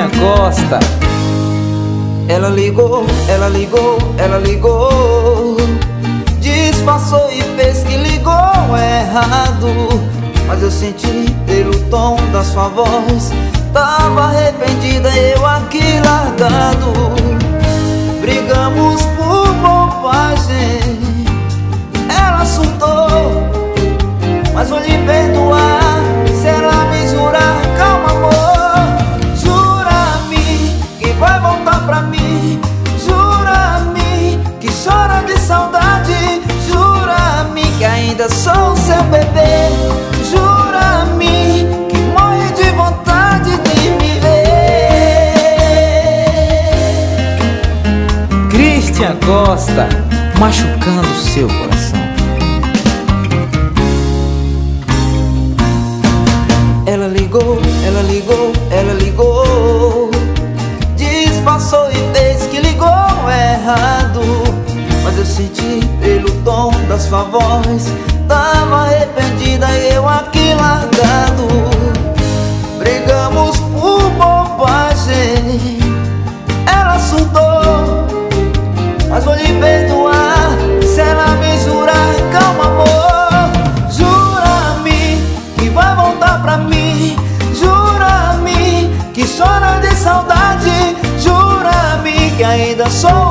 Cristian Costa. Ela ligou, ela ligou, ela ligou, disfarçou e fez que ligou errado. Mas eu senti pelo tom da sua voz, tava arrependida, eu aqui largado. Brigamos por bobagem, ela surtou, mas vou lhe perdoar se ela me jurar. Calma, amor, jura-me que vai voltar pra mim. Jura-me que chora de saudade. Jura-me que ainda sou seu bebê. Jura-me que morre de vontade de me ver. Cristian Costa, machucando o seu coração. Ela ligou, ela ligou, ela ligou, disfarçou e fez que ligou errado. Mas eu senti pelo tom da sua voz, tava arrependida e eu aqui largado. Brigamos por bobagem, ela surtou, mas vou lhe perdoar se ela me jurar. Calma, amor, jura-me que vai voltar pra mim. Jura-me que chora de saudade. Jura-me que ainda sou